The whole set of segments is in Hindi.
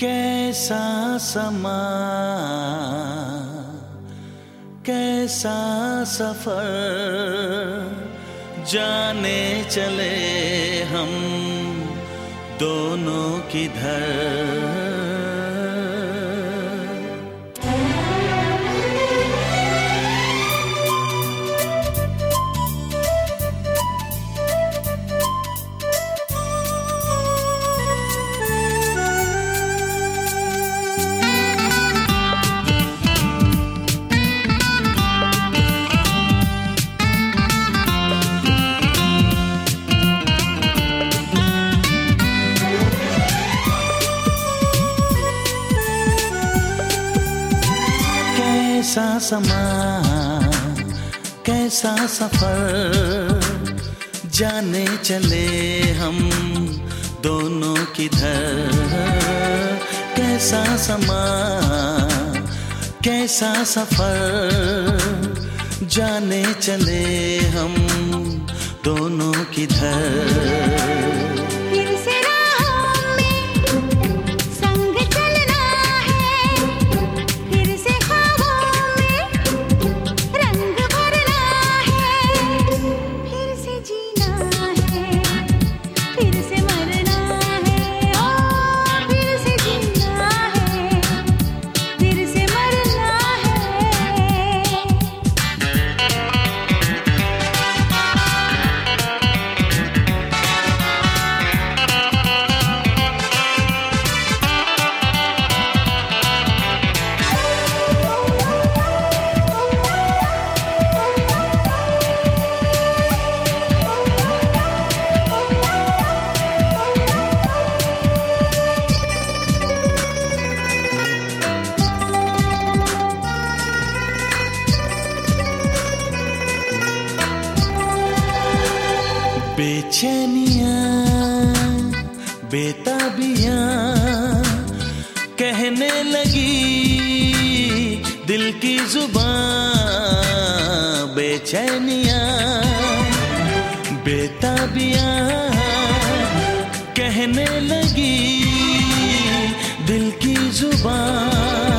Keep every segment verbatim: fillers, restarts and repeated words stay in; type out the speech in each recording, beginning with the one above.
कैसा समा, कैसा सफर, जाने चले हम दोनों किधर। कैसा समा, कैसा सफर, जाने चले हम दोनों किधर। कैसा समा, कैसा सफर, जाने चले हम दोनों किधर। बेचैनियाँ बेताबियाँ कहने लगी दिल की जुबान। बेचैनियाँ बेताबियाँ कहने लगी दिल की जुबान।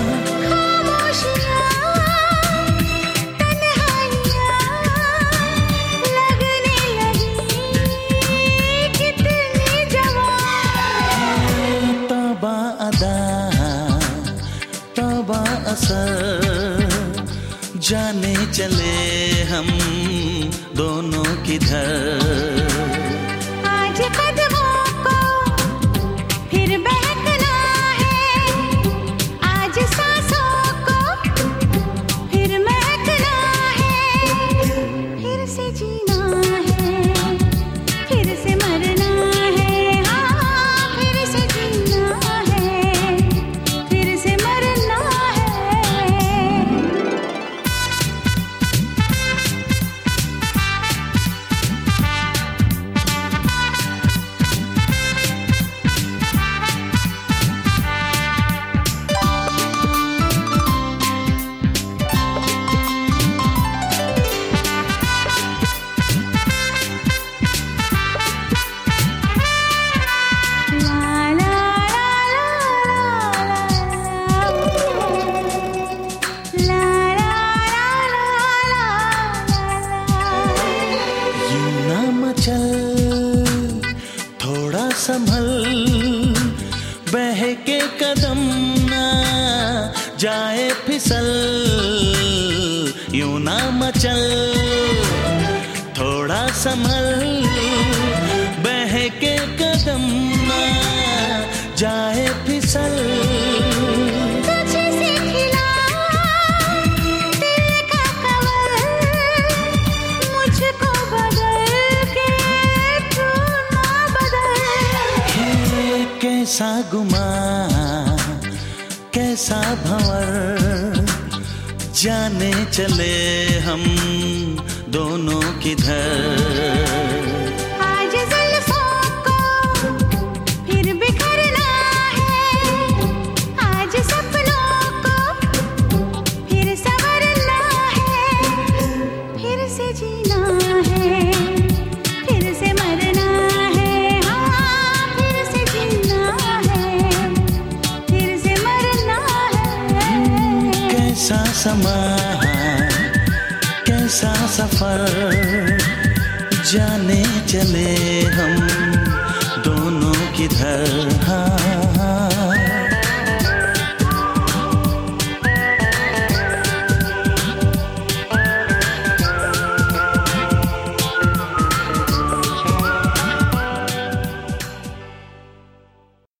जाने चले हम दोनों किधर। आज कदमों को फिर बहकना है, आज सांसों को फिर महकना है। फिर से जीना है, फिर से मरना है। हाँ, फिर से जीना है, फिर से मरना है। थोड़ा संभल, बहके कदम ना जाए फिसल। यूं ना मचल, थोड़ा संभल, बहके कदम ना जाए फिसल। कैसा गुमा, कैसा भंवर, जाने चले हम दोनों किधर। आज जुल्फों को फिर बिखरना है, आज सपनों को फिर संवरना है। फिर से जीना है, फिर से मरना है। हाँ, फिर से जीना है, कैसा समा कैसा सफर, जाने चले हम दोनों किधर।